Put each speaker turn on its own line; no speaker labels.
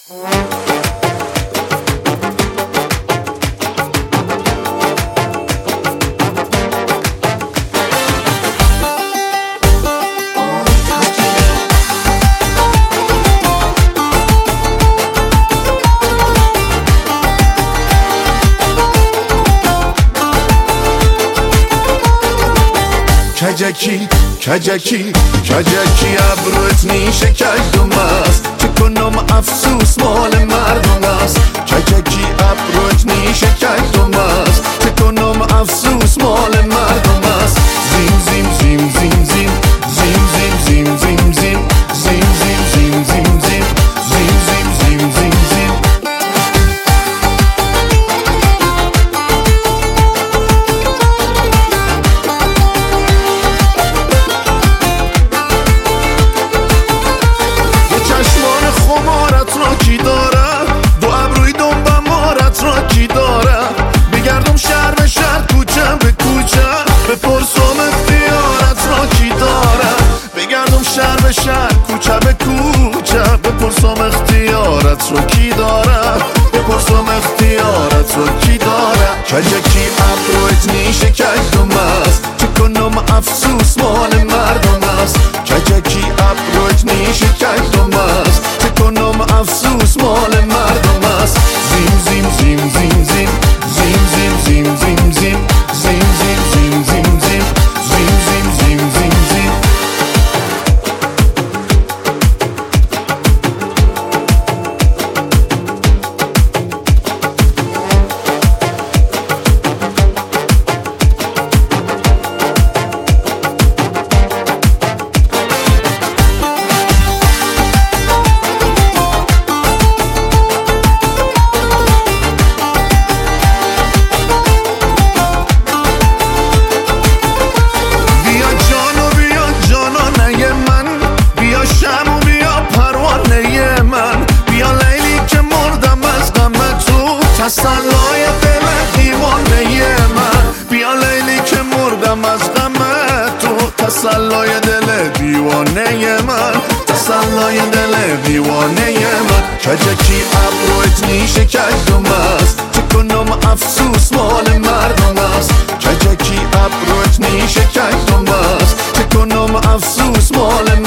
کجکی کجکی کجکی ابروت نیشه کجدم است چه کنم افسوس مال مردم است کجکی ابروت نیشه کجدم است چه کنم افسوس مال مردم است زیم زیم زیم زیم زیم زیم زیم زیم زیم زیم زیم زیم زیم زیم زیم زیم زیم زیم زیم خمارت را کی داره دو ابروی دنبه مارت را کی داره بگردم شهر به شهر کوچه به کوچه بپرسم اختیارت را کی داره بگردم شهر به شهر کوچه به کوچه بپرسم اختیارت را کی داره بپرسم اختیارت را کی داره کجکی ابروت نیشه کجدم است چه کنم افسوس مال مردم است کجکی ابروت نیشه کجدم است کنم افسوس مال مردم است زیم زیم زیم زیم زیم زیم زیم زیم زیم زیم زیم زیم زیم زیم زیم زیم زیم زیم زیم تسلای دل دیوانه من بیا لیلی که مردم از غم تو تسلای دل دیوانه من تسلای دل دیوانه من کجکی ابروت نیشه کجدم است چه کنم افسوس مال مردم است کجکی ابروت نیشه کجدم است چه کنم افسوس مال